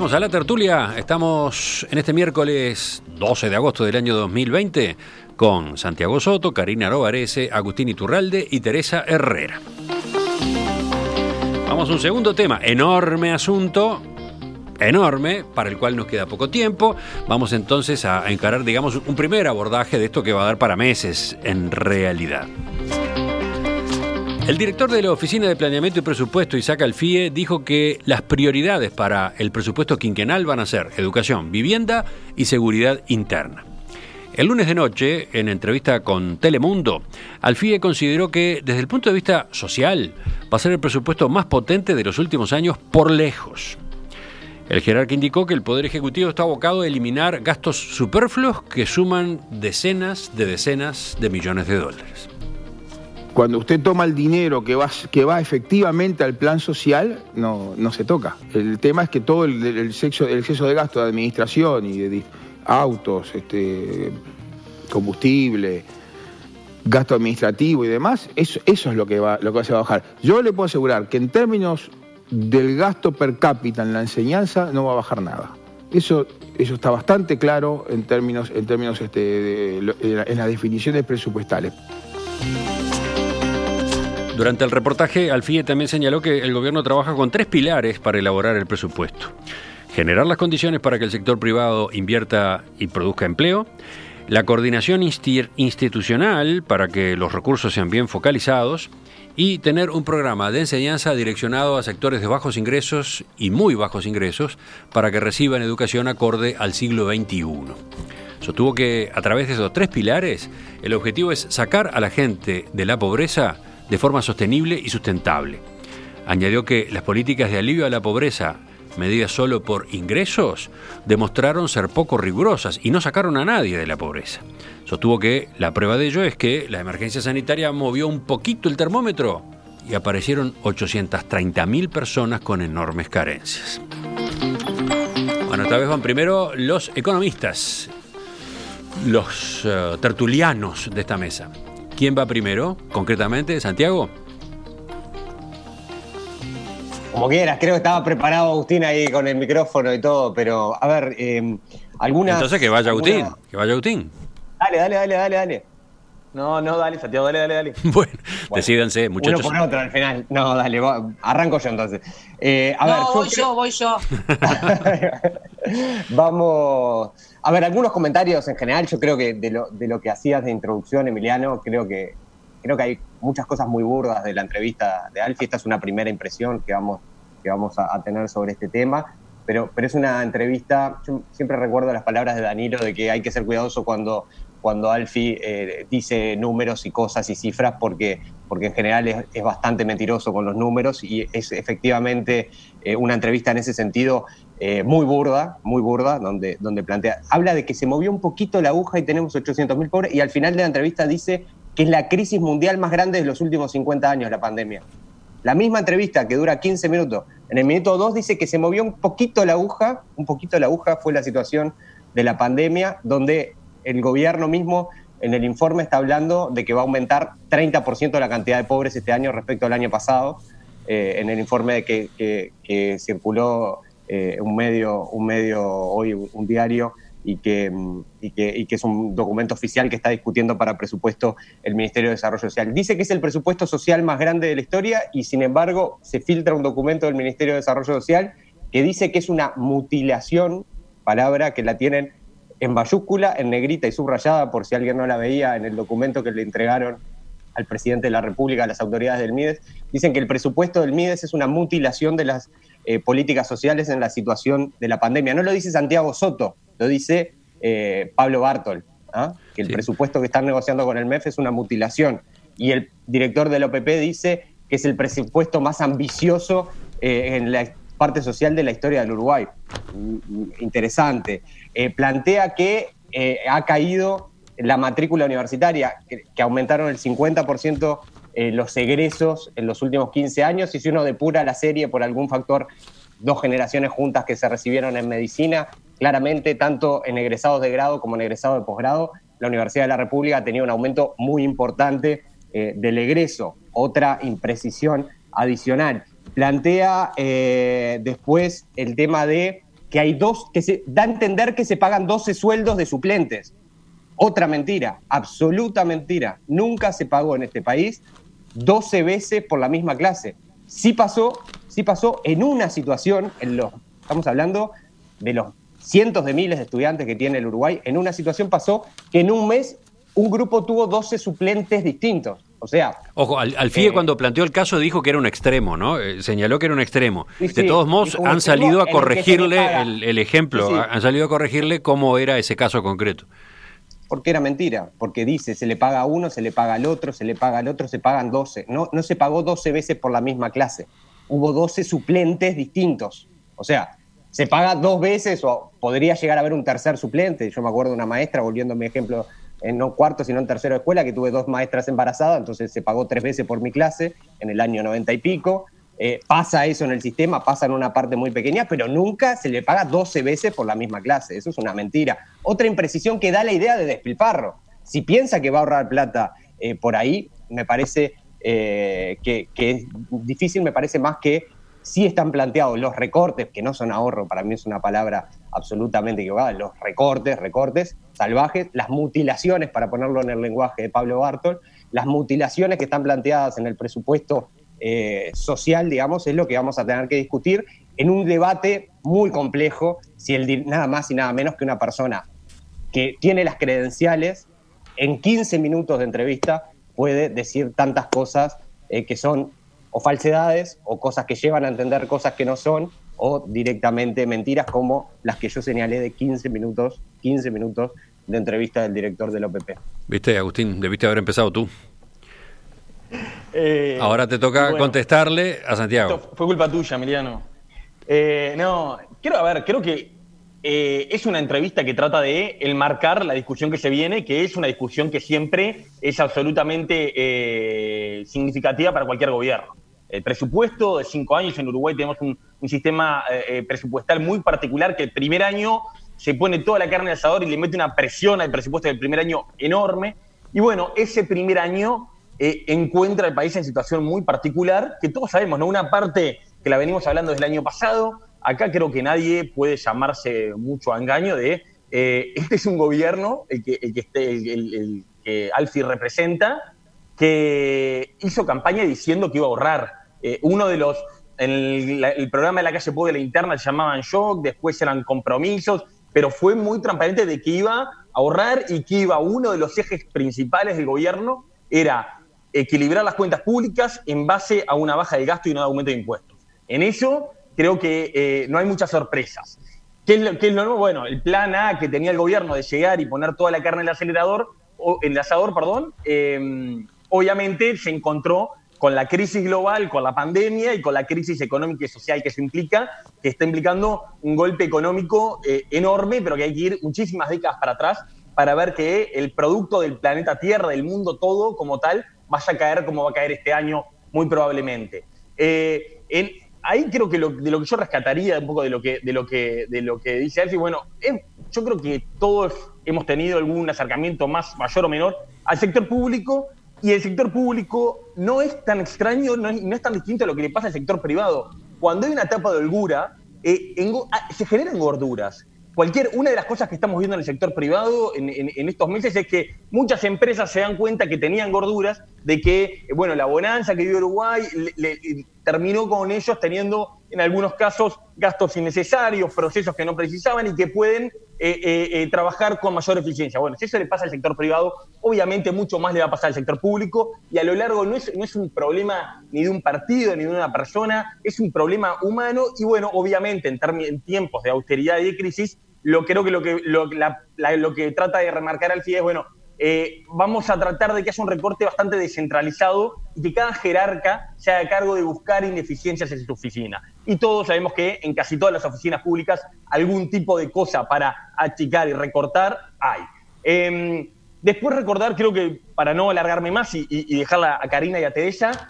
Volvemos a la tertulia. Estamos en este miércoles 12 de agosto del año 2020 con Santiago Soto, Karina Novarese, Agustín Iturralde y Teresa Herrera. Vamos a un segundo tema, enorme asunto, enorme, para el cual nos queda poco tiempo. Vamos entonces a encarar, digamos, un primer abordaje de esto que va a dar para meses en realidad. El director de la Oficina de Planeamiento y Presupuesto, Isaac Alfie, dijo que las prioridades para el presupuesto quinquenal van a ser educación, vivienda y seguridad interna. El lunes de noche, en entrevista con Telemundo, Alfie consideró que desde el punto de vista social va a ser el presupuesto más potente de los últimos años por lejos. El jerarca indicó que el Poder Ejecutivo está abocado a eliminar gastos superfluos que suman decenas de millones de dólares. Cuando usted toma el dinero que va efectivamente al plan social, no se toca. El tema es que todo el exceso de gasto de administración y de autos, combustible, gasto administrativo y demás, eso es lo que se va a bajar. Yo le puedo asegurar que en términos del gasto per cápita en la enseñanza no va a bajar nada. Eso está bastante claro en términos en las definiciones presupuestales. Durante el reportaje, Alfie también señaló que el gobierno trabaja con 3 pilares para elaborar el presupuesto. Generar las condiciones para que el sector privado invierta y produzca empleo, la coordinación institucional para que los recursos sean bien focalizados y tener un programa de enseñanza direccionado a sectores de bajos ingresos y muy bajos ingresos para que reciban educación acorde al siglo XXI. Sostuvo que a través de esos 3 pilares, el objetivo es sacar a la gente de la pobreza de forma sostenible y sustentable. Añadió que las políticas de alivio a la pobreza, medidas solo por ingresos, demostraron ser poco rigurosas y no sacaron a nadie de la pobreza. Sostuvo que la prueba de ello es que la emergencia sanitaria movió un poquito el termómetro y aparecieron 830.000 personas con enormes carencias. Bueno, esta vez van primero los economistas, los tertulianos de esta mesa. ¿Quién va primero, concretamente, Santiago? Como quieras, creo que estaba preparado Agustín ahí con el micrófono y todo, pero a ver, algunas... Entonces que vaya Agustín, Dale. No, dale, Santiago, dale. Bueno, decídanse, muchachos. Uno por otro al final. No, dale, arranco yo entonces. Voy yo. Vamos. A ver, algunos comentarios en general. Yo creo que de lo que hacías de introducción, Emiliano, creo que hay muchas cosas muy burdas de la entrevista de Alfie. Esta es una primera impresión que vamos a tener sobre este tema. Pero es una entrevista. Yo siempre recuerdo las palabras de Danilo de que hay que ser cuidadoso cuando Alfie dice números y cosas y cifras, porque en general es bastante mentiroso con los números y es efectivamente una entrevista en ese sentido muy burda, donde habla de que se movió un poquito la aguja y tenemos 800.000 pobres, y al final de la entrevista dice que es la crisis mundial más grande de los últimos 50 años, la pandemia. La misma entrevista que dura 15 minutos, en el minuto 2 dice que se movió un poquito la aguja fue la situación de la pandemia, donde el gobierno mismo en el informe está hablando de que va a aumentar 30% la cantidad de pobres este año respecto al año pasado, en el informe que circuló un medio hoy, un diario, y que es un documento oficial que está discutiendo para presupuesto el Ministerio de Desarrollo Social. Dice que es el presupuesto social más grande de la historia y, sin embargo, se filtra un documento del Ministerio de Desarrollo Social que dice que es una mutilación, palabra que la tienen en mayúscula, en negrita y subrayada, por si alguien no la veía en el documento que le entregaron al presidente de la República, a las autoridades del MIDES. Dicen que el presupuesto del MIDES es una mutilación de las políticas sociales en la situación de la pandemia. No lo dice Santiago Soto, lo dice Pablo Bartol, que el presupuesto que están negociando con el MEF es una mutilación. Y el director del OPP dice que es el presupuesto más ambicioso en la parte social de la historia del Uruguay. Interesante. Plantea que ha caído la matrícula universitaria, que aumentaron el 50% los egresos en los últimos 15 años, y si uno depura la serie por algún factor, 2 generaciones juntas que se recibieron en medicina, claramente, tanto en egresados de grado como en egresados de posgrado, la Universidad de la República tenía un aumento muy importante del egreso. Otra imprecisión adicional. Plantea después el tema de que hay da a entender que se pagan 12 sueldos de suplentes. Otra mentira, absoluta mentira. Nunca se pagó en este país 12 veces por la misma clase. Sí pasó en una situación, estamos hablando de los cientos de miles de estudiantes que tiene el Uruguay, en una situación pasó que en un mes un grupo tuvo 12 suplentes distintos. O sea... Ojo, al FIE cuando planteó el caso dijo que era un extremo, ¿no? Señaló que era un extremo. Sí, de todos modos, han salido a corregirle el ejemplo, sí. Han salido a corregirle cómo era ese caso concreto. Porque era mentira, porque dice, se le paga a uno, se le paga al otro, se le paga al otro, se pagan 12. No se pagó 12 veces por la misma clase. Hubo 12 suplentes distintos. O sea, se paga 2 veces o podría llegar a haber un tercer suplente. Yo me acuerdo de una maestra, volviendo a mi ejemplo, no cuarto, sino en tercero de escuela, que tuve 2 maestras embarazadas, entonces se pagó 3 veces por mi clase en el año 90 y pico. Pasa eso en el sistema, pasa en una parte muy pequeña, pero nunca se le paga 12 veces por la misma clase. Eso es una mentira. Otra imprecisión que da la idea de despilfarro. Si piensa que va a ahorrar plata por ahí, me parece que es difícil, me parece más que sí están planteados los recortes, que no son ahorro, para mí es una palabra absolutamente equivocada, los recortes salvajes, las mutilaciones, para ponerlo en el lenguaje de Pablo Bartol, las mutilaciones que están planteadas en el presupuesto social, digamos, es lo que vamos a tener que discutir en un debate muy complejo, si nada más y nada menos que una persona que tiene las credenciales, en 15 minutos de entrevista puede decir tantas cosas que son o falsedades o cosas que llevan a entender cosas que no son o directamente mentiras como las que yo señalé de 15 minutos de entrevista del director del OPP. Viste, Agustín, debiste haber empezado tú. Ahora te toca contestarle a Santiago. Fue culpa tuya, Emiliano. Creo que es una entrevista que trata de enmarcar la discusión que se viene, que es una discusión que siempre es absolutamente significativa para cualquier gobierno. El presupuesto de 5 años en Uruguay tenemos un sistema presupuestal muy particular que el primer año se pone toda la carne al asador y le mete una presión al presupuesto del primer año enorme. Y bueno, ese primer año encuentra al país en situación muy particular, que todos sabemos, ¿no? Una parte que la venimos hablando desde el año pasado, acá creo que nadie puede llamarse mucho a engaño de este es un gobierno, el que Alfie representa, que hizo campaña diciendo que iba a ahorrar. Uno de los, el programa de la calle Pou de la interna se llamaban shock, después eran compromisos, pero fue muy transparente de que iba a ahorrar y que uno de los ejes principales del gobierno era equilibrar las cuentas públicas en base a una baja de gasto y un aumento de impuestos. En eso creo que no hay muchas sorpresas. ¿Qué es lo nuevo? Bueno, el plan A que tenía el gobierno de llegar y poner toda la carne en el asador, obviamente se encontró con la crisis global, con la pandemia y con la crisis económica y social que eso implica, que está implicando un golpe económico enorme, pero que hay que ir muchísimas décadas para atrás para ver que el producto del planeta Tierra, del mundo todo como tal, vaya a caer como va a caer este año muy probablemente. Ahí creo que de lo que yo rescataría un poco de lo que dice Alfie, yo creo que todos hemos tenido algún acercamiento mayor o menor al sector público, y el sector público no es tan extraño, no es tan distinto a lo que le pasa al sector privado. Cuando hay una etapa de holgura, se generan gorduras. Una de las cosas que estamos viendo en el sector privado en estos meses es que muchas empresas se dan cuenta que tenían gorduras, de que la bonanza que vive Uruguay terminó con ellos teniendo en algunos casos gastos innecesarios, procesos que no precisaban y que pueden trabajar con mayor eficiencia. Bueno, si eso le pasa al sector privado, obviamente mucho más le va a pasar al sector público, y a lo largo no es un problema ni de un partido ni de una persona, es un problema humano. Y obviamente en tiempos de austeridad y de crisis, lo que trata de remarcar Alfie es, vamos a tratar de que haya un recorte bastante descentralizado y que cada jerarca se haga cargo de buscar ineficiencias en su oficina. Y todos sabemos que en casi todas las oficinas públicas algún tipo de cosa para achicar y recortar hay. Después recordar, creo que para no alargarme más y dejarla a Karina y a Teresa,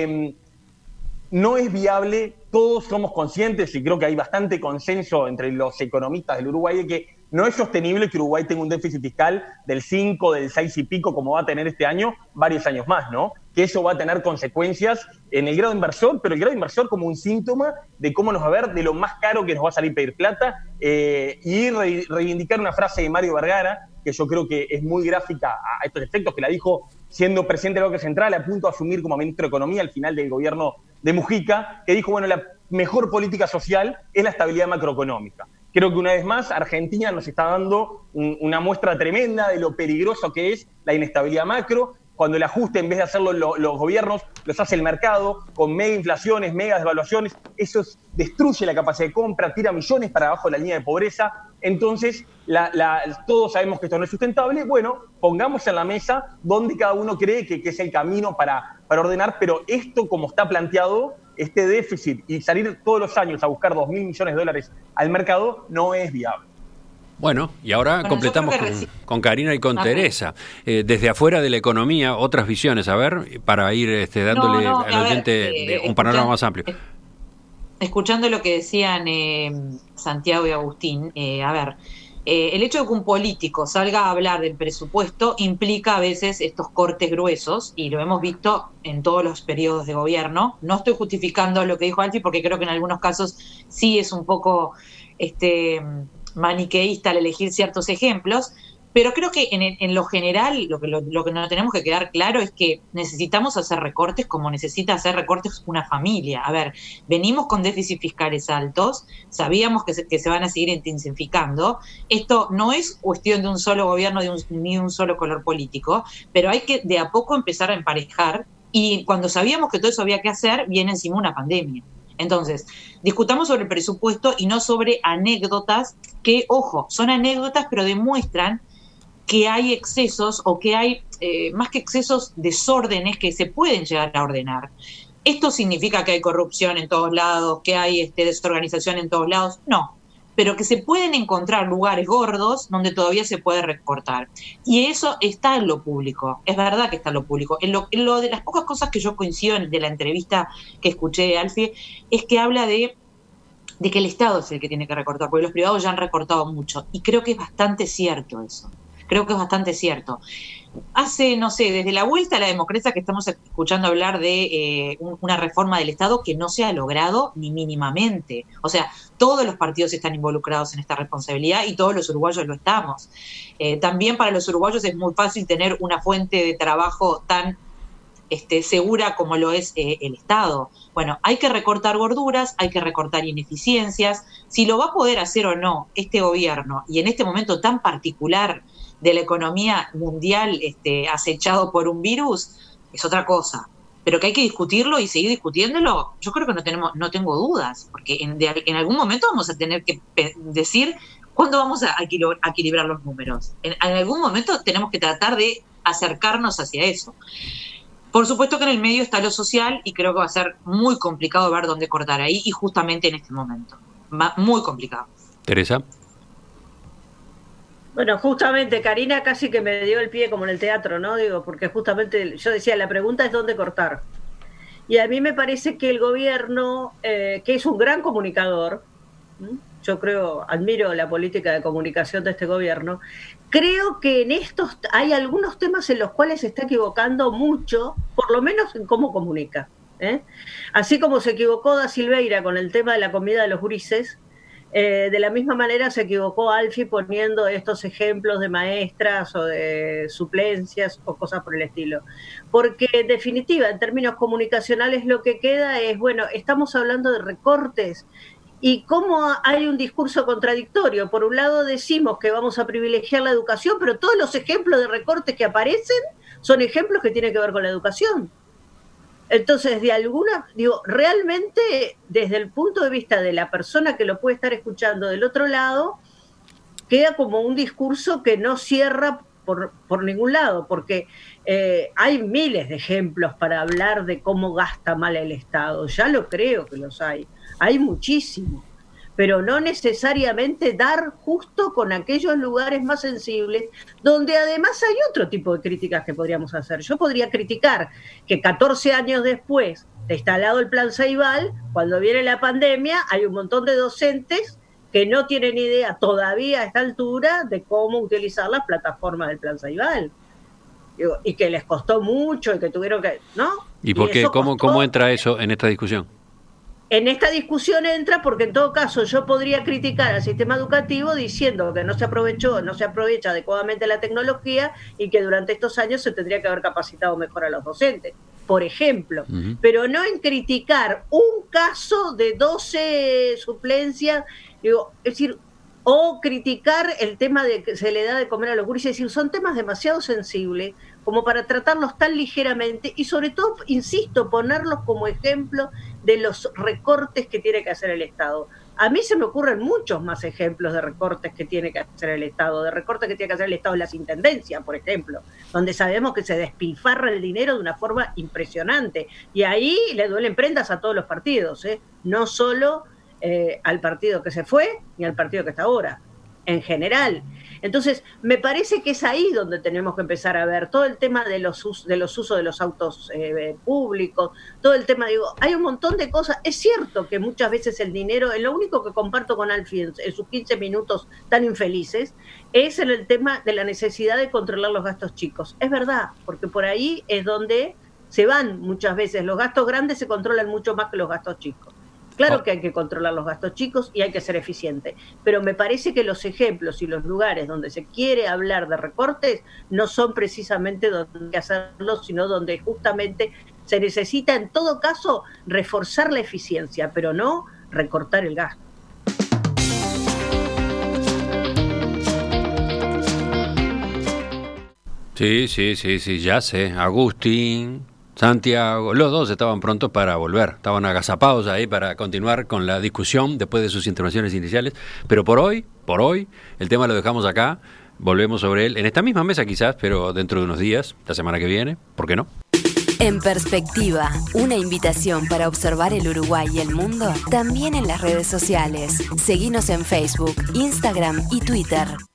no es viable, todos somos conscientes y creo que hay bastante consenso entre los economistas del Uruguay de que no es sostenible que Uruguay tenga un déficit fiscal del 5, del 6 y pico como va a tener este año, varios años más, ¿no? que eso va a tener consecuencias en el grado inversor, pero el grado inversor como un síntoma de cómo nos va a ver, de lo más caro que nos va a salir pedir plata, y reivindicar una frase de Mario Vergara, que yo creo que es muy gráfica a estos efectos, que la dijo siendo presidente del Banco Central, a punto de asumir como ministro de Economía al final del gobierno de Mujica, que dijo, bueno, la mejor política social es la estabilidad macroeconómica. Creo que una vez más Argentina nos está dando una muestra tremenda de lo peligroso que es la inestabilidad macro, cuando el ajuste, en vez de hacerlo los gobiernos, los hace el mercado, con mega inflaciones, mega devaluaciones. Eso destruye la capacidad de compra, tira millones para abajo de la línea de pobreza. Entonces, todos sabemos que esto no es sustentable. Bueno, pongamos en la mesa donde cada uno cree que es el camino para ordenar, pero esto, como está planteado, este déficit y salir todos los años a buscar 2.000 millones de dólares al mercado, no es viable. Bueno, y ahora completamos con Karina y con Teresa. Desde afuera de la economía, otras visiones, a ver, para ir dándole al oyente un panorama más amplio. Escuchando lo que decían Santiago y Agustín, el hecho de que un político salga a hablar del presupuesto implica a veces estos cortes gruesos, y lo hemos visto en todos los periodos de gobierno. No estoy justificando lo que dijo Alfie, porque creo que en algunos casos sí es un poco maniqueísta al elegir ciertos ejemplos, pero creo que en lo general lo que nos tenemos que quedar claro es que necesitamos hacer recortes como necesita hacer recortes una familia. A ver, venimos con déficits fiscales altos, sabíamos que se van a seguir intensificando. Esto no es cuestión de un solo gobierno ni de un solo color político, pero hay que de a poco empezar a emparejar, y cuando sabíamos que todo eso había que hacer, viene encima una pandemia. Entonces, discutamos sobre el presupuesto y no sobre anécdotas que, ojo, son anécdotas, pero demuestran que hay excesos, o que hay, más que excesos, desórdenes que se pueden llegar a ordenar. ¿Esto significa que hay corrupción en todos lados, que hay desorganización en todos lados? No, pero que se pueden encontrar lugares gordos donde todavía se puede recortar. Y eso está en lo público, es verdad que está en lo público. En lo de las pocas cosas que yo coincido de la entrevista que escuché de Alfie, es que habla de que el Estado es el que tiene que recortar, porque los privados ya han recortado mucho, y creo que es bastante cierto eso. Creo que es bastante cierto. Hace, no sé, desde la vuelta a la democracia que estamos escuchando hablar de una reforma del Estado que no se ha logrado ni mínimamente. O sea, todos los partidos están involucrados en esta responsabilidad y todos los uruguayos lo estamos. También para los uruguayos es muy fácil tener una fuente de trabajo tan segura como lo es el Estado. Bueno, hay que recortar gorduras, hay que recortar ineficiencias. Si lo va a poder hacer o no este gobierno, y en este momento tan particular de la economía mundial acechado por un virus, es otra cosa. Pero que hay que discutirlo y seguir discutiéndolo, yo creo que no tengo dudas, porque en algún momento vamos a tener que decir cuándo vamos a equilibrar los números. En algún momento tenemos que tratar de acercarnos hacia eso. Por supuesto que en el medio está lo social, y creo que va a ser muy complicado ver dónde cortar ahí, y justamente en este momento. Muy complicado. Teresa. Bueno, justamente Karina casi que me dio el pie como en el teatro, ¿no? Digo, porque justamente yo decía, la pregunta es dónde cortar. Y a mí me parece que el gobierno, que es un gran comunicador, yo admiro la política de comunicación de este gobierno, creo que en estos hay algunos temas en los cuales se está equivocando mucho, por lo menos en cómo comunica. Así como se equivocó Da Silveira con el tema de la comida de los gurises, de la misma manera se equivocó Alfie poniendo estos ejemplos de maestras o de suplencias o cosas por el estilo. Porque en definitiva, en términos comunicacionales, lo que queda es, bueno, estamos hablando de recortes y cómo hay un discurso contradictorio. Por un lado decimos que vamos a privilegiar la educación, pero todos los ejemplos de recortes que aparecen son ejemplos que tienen que ver con la educación. Entonces, realmente desde el punto de vista de la persona que lo puede estar escuchando del otro lado, queda como un discurso que no cierra por ningún lado, porque hay miles de ejemplos para hablar de cómo gasta mal el Estado. Ya lo creo que los hay muchísimos, pero no necesariamente dar justo con aquellos lugares más sensibles, donde además hay otro tipo de críticas que podríamos hacer. Yo podría criticar que 14 años después de instalado el Plan Ceibal, cuando viene la pandemia, hay un montón de docentes que no tienen idea todavía a esta altura de cómo utilizar las plataformas del Plan Ceibal. Digo, y que les costó mucho y que tuvieron que, ¿no? ¿Y por qué? ¿Cómo entra eso en esta discusión? En esta discusión entra porque en todo caso yo podría criticar al sistema educativo diciendo que no se aprovecha adecuadamente la tecnología y que durante estos años se tendría que haber capacitado mejor a los docentes, por ejemplo. Pero no en criticar un caso de 12 suplencias, digo, es decir, o criticar el tema de que se le da de comer a los gurises, es decir, son temas demasiado sensibles como para tratarlos tan ligeramente y sobre todo, insisto, ponerlos como ejemplo de los recortes que tiene que hacer el Estado. A mí se me ocurren muchos más ejemplos de recortes que tiene que hacer el Estado, de recortes que tiene que hacer el Estado en las intendencias, por ejemplo, donde sabemos que se despilfarra el dinero de una forma impresionante. Y ahí le duelen prendas a todos los partidos, no solo al partido que se fue ni al partido que está ahora, en general. Entonces, me parece que es ahí donde tenemos que empezar a ver todo el tema de los usos de los autos públicos, todo el tema, digo, hay un montón de cosas. Es cierto que muchas veces el dinero, lo único que comparto con Alfie en sus 15 minutos tan infelices, es en el tema de la necesidad de controlar los gastos chicos. Es verdad, porque por ahí es donde se van muchas veces. Los gastos grandes se controlan mucho más que los gastos chicos. Claro que hay que controlar los gastos chicos y hay que ser eficiente, pero me parece que los ejemplos y los lugares donde se quiere hablar de recortes no son precisamente donde hay que hacerlo, sino donde justamente se necesita en todo caso reforzar la eficiencia, pero no recortar el gasto. Sí, ya sé. Agustín, Santiago, los dos estaban prontos para volver, estaban agazapados ahí para continuar con la discusión después de sus intervenciones iniciales, pero por hoy, el tema lo dejamos acá, volvemos sobre él en esta misma mesa quizás, pero dentro de unos días, la semana que viene, ¿por qué no? En Perspectiva, una invitación para observar el Uruguay y el mundo, también en las redes sociales. Seguinos en Facebook, Instagram y Twitter.